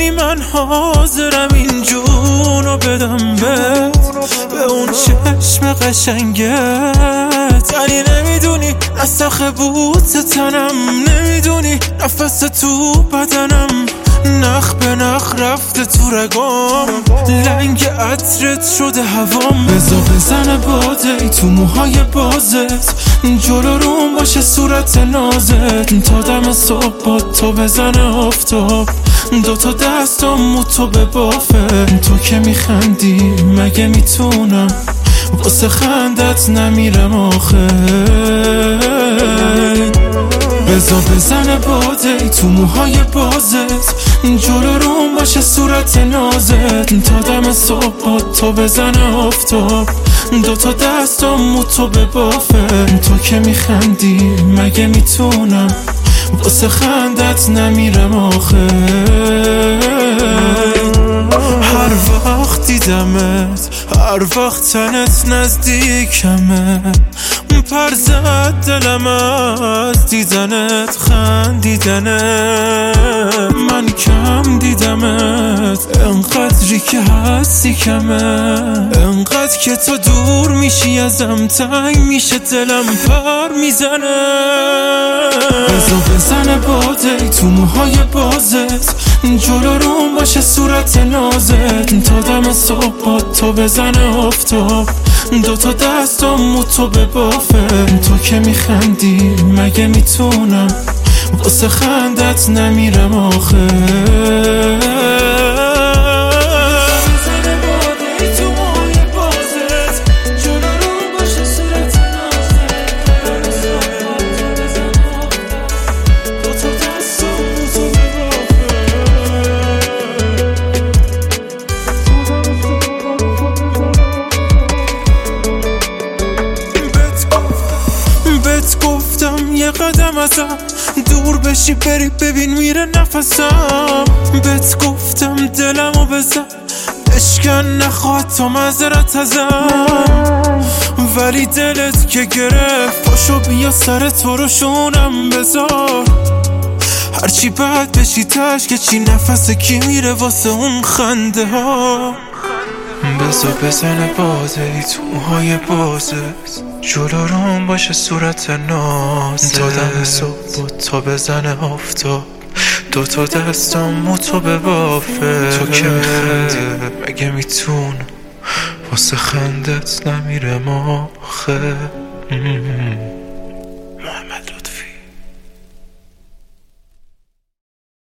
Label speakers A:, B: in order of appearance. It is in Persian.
A: میدونی من حاضرم این جونو بدم به اون چشم قشنگت. ولی نمیدونی نسخ بوت تنم، نمیدونی نفس تو بدنم، نخ به نخ رفته تو رگام، لنگ عطرت شده هوام. بزا بزنه باده ای تو موهای بازت، جلو روم باشه صورت نازت، تا دم صبح با تو بزنه آفتاب، دوتا دستم تو به بافه. تو که میخندی مگه میتونم واسه خندت نمیرم آخه. بزا بزنه باده ای تو موهای بازت، جلو روم باشه صورت نازت، تا دم صبح با تو بزنه آفتاب، دوتا دستم تو به بافه. تو که میخندی مگه میتونم واسه خندت نمیرم آخه. هر وقت دیدمت، هر وقت تنت نزدیکمه، پر زد دلم از دیدنت خندیدنت. من کم دیدمت انقدری که هستی کمه، انقدر که تو دور میشی ازم تنگ میشه دلم پر میزنه. بزا بزنه باده ای تو موهای بازت، جلو روم باشه صورت نازت، تا دم صبح با تو بزنه آفتاب، دوتا دستم تو به بافه. تو که میخندی مگه میتونم واسه خندت نمیرم آخه. گفتم یه قدم ازم دور بشی بری ببین میره نفسم، بهت گفتم دلمو بزن اشکن نخواد تو معذرت ازم، ولی دلت که گرفت پاشو بیا سر تو رو شونم بذار، هرچی بد بشی تش که چی نفس کی میره واسه اون خنده ها. بزا بزنه باده ای تو موهای بازت، جلو روم باشه صورت نازت، تا دم صبح با تو بزنه آفتاب، دوتا دستم تو به بافه. تو که میخندی مگه میتونم واسه خندت نمیرم آخه.